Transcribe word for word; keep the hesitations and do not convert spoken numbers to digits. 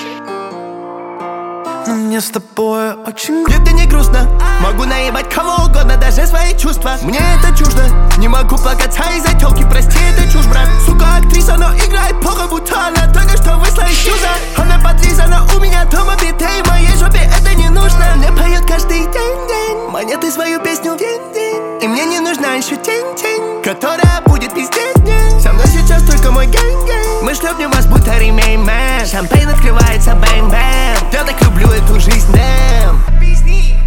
Но мне с тобой очень где-то не грустно. Могу наебать кого угодно, даже свои чувства. Мне это чуждо. Не могу плакаться из-за тёлки, прости, это чушь, брат. Сука, актриса, но играет плохо, будто она только что вышла из шлюза. Она подлизана у меня дома битой, моей жопе это не нужно. Мне поет каждый день, день монеты свою песню день, день. И мне не нужна еще тень, тень, которая будет везде день. Со мной сейчас только мой гэнг-гэнг. Мы шлепнем вас, будто ремейн, мэн. Шампейн открывается, бэнг-бэнг. Я так люблю эту жизнь, дэм. Объясни.